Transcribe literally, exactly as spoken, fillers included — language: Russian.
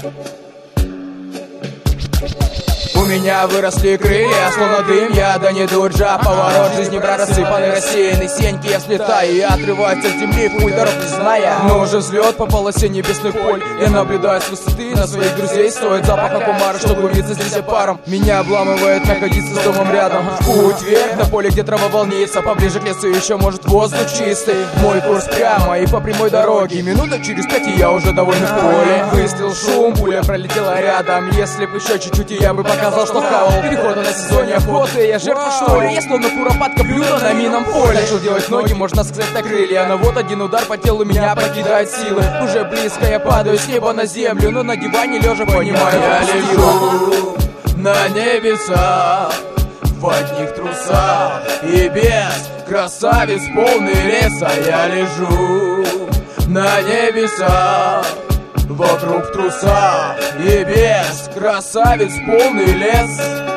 У меня выросли крылья, словно дым, я да не дуджа. Поворот жизни про рассыпанный рассеянный сеньки. Я слетаю и отрываюсь от земли, в путь дорог не зная. Но уже взлет по полосе небесных поль. Я наблюдаю с высоты на своих друзей. Стоит запаха кумара, что глумиться здесь паром. Меня обламывает находиться с домом рядом. Путь вверх на поле, где трава волнится. Поближе к лесу еще может воздух чистый. Мой курс прямо и по прямой дороге. Минута через пять и я уже довольно в поле. Выстрел, шум, пуля пролетела рядом. Если бы еще чуть-чуть, и я бы показал, что хавал. Перехода на сезоне охоты. Я жертва, что ли? Я словно куропатка блюда на минном поле. Начал делать ноги, можно сказать, на крылья. Но вот один удар по телу меня покидает силы. Уже близко я падаю с неба на землю. Но на диване лежа понимаю, я лежу на небесах в одних трусах и без красавиц полный леса. Я лежу на небесах вокруг в трусах и без красавиц полный лес.